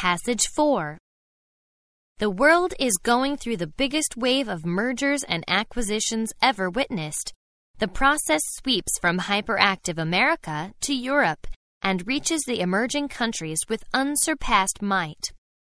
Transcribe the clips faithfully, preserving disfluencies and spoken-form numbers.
Passage four. The world is going through the biggest wave of mergers and acquisitions ever witnessed. The process sweeps from hyperactive America to Europe and reaches the emerging countries with unsurpassed might.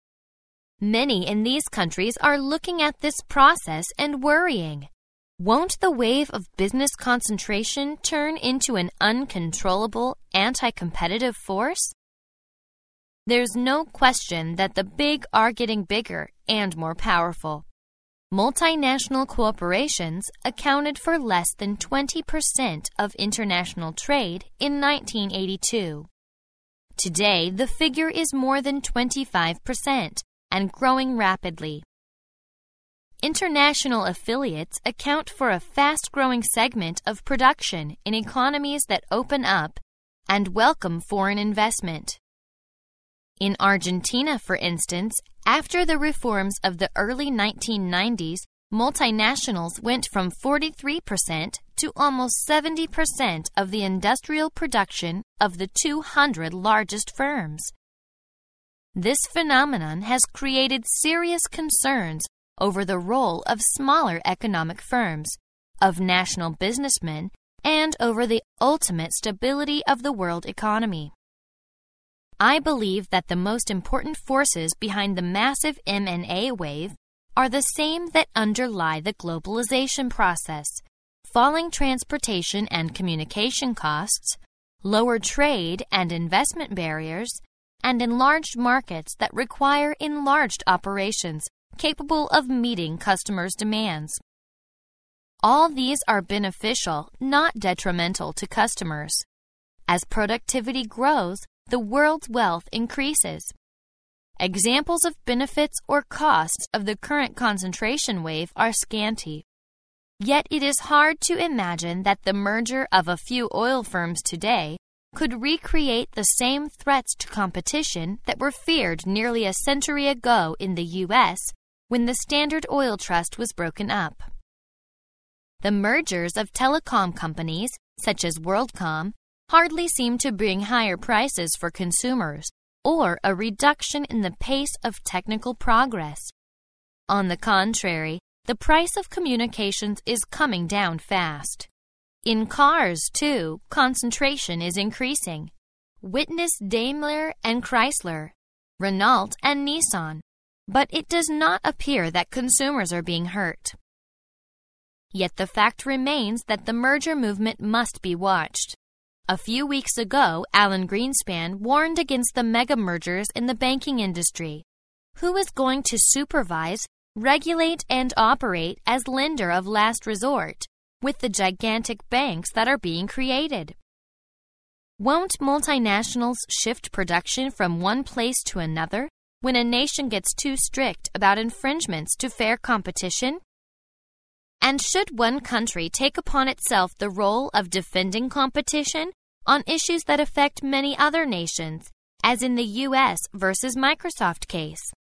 Many in these countries are looking at this process and worrying. Won't the wave of business concentration turn into an uncontrollable, anti-competitive force? There's no question that the big are getting bigger and more powerful. Multinational corporations accounted for less than twenty percent of international trade in nineteen eighty-two. Today, the figure is more than twenty-five percent and growing rapidly. International affiliates account for a fast-growing segment of production in economies that open up and welcome foreign investment. In Argentina, for instance, after the reforms of the early nineteen nineties, multinationals went from forty-three percent to almost seventy percent of the industrial production of the two hundred largest firms. This phenomenon has created serious concerns over the role of smaller economic firms, of national businessmen, and over the ultimate stability of the world economy. I believe that the most important forces behind the massive M and A wave are the same that underlie the globalization process: falling transportation and communication costs, lower trade and investment barriers, and enlarged markets that require enlarged operations capable of meeting customers' demands. All these are beneficial, not detrimental to customers. As productivity grows, the world's wealth increases. Examples of benefits or costs of the current concentration wave are scanty. Yet it is hard to imagine that the merger of a few oil firms today could recreate the same threats to competition that were feared nearly a century ago in the U S when the Standard Oil Trust was broken up. The mergers of telecom companies, such as WorldCom, hardly seem to bring higher prices for consumers or a reduction in the pace of technical progress. On the contrary, the price of communications is coming down fast. In cars, too, concentration is increasing. Witness Daimler and Chrysler, Renault and Nissan. But it does not appear that consumers are being hurt. Yet the fact remains that the merger movement must be watched. A few weeks ago, Alan Greenspan warned against the mega mergers in the banking industry. Who is going to supervise, regulate, and operate as lender of last resort with the gigantic banks that are being created? Won't multinationals shift production from one place to another when a nation gets too strict about infringements to fair competition? And should one country take upon itself the role of defending competition on issues that affect many other nations, as in the U S versus Microsoft case?